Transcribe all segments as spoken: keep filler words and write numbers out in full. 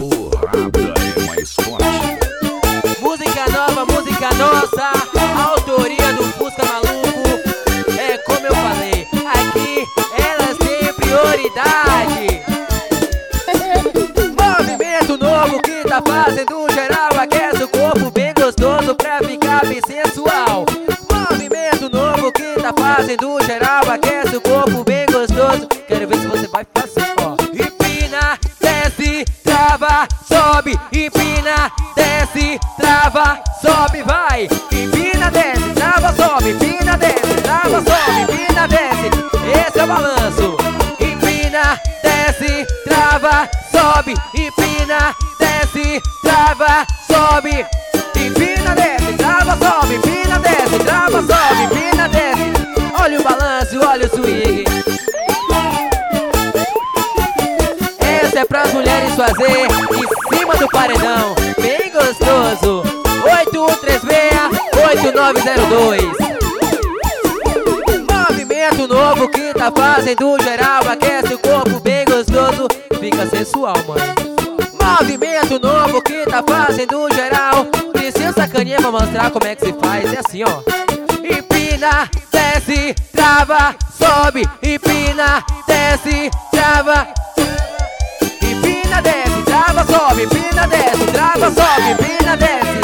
porrada é mais forte. Música nova, música nossa, autoria do Fusca Maluco. É como eu falei, aqui elas têm prioridade. Movimento novo que tá fazendo geral, aquece o corpo bem gostoso pra ficar bem sensual. Movimento novo que tá fazendo geral, aquece o corpo bem gostoso. Quero ver se você vai fazer, ó. Empina, desce, trava, sobe. Empina, desce, trava, sobe, vai. Empina, desce, trava, sobe. Empina, desce, trava, sobe. Empina, desce, esse é o balanço. Empina, desce, trava, sobe. Empina, desce, trava, sobe. Empina, desce, trava, sobe. Empina, desce, trava, sobe. Empina, desce. Olha o balanço, olha o swing. Essa é pras mulheres fazer em cima do paredão, bem gostoso. Oito um três seis, oito nove zero dois. Movimento novo que tá fazendo geral, aquece o corpo bem gostoso, fica sensual, mãe. Movimento novo que tá fazendo geral, precisa sacaninha pra mostrar como é que se faz. É assim, ó. Empina, desce, trava, sobe. Empina, desce, trava. Empina, desce, trava, sobe. Empina, desce, trava, sobe. Empina, desce.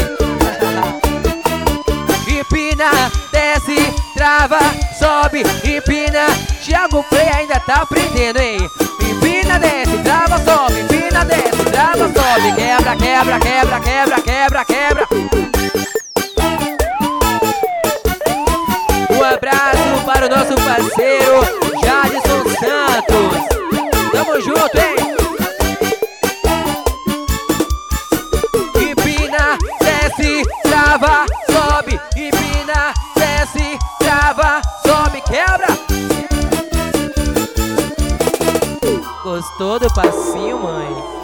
Empina, desce, trava, sobe. Empina. Thiago Play ainda tá aprendendo, hein? Empina, desce, trava, sobe. Empina, desce, trava, sobe. Quebra, quebra, quebra, quebra, quebra, quebra. Um abraço para o nosso parceiro Jadson Santos. Tamo junto, hein? Empina, desce, trava, sobe. Empina, desce, trava, sobe, quebra. Gostou do passinho, mãe?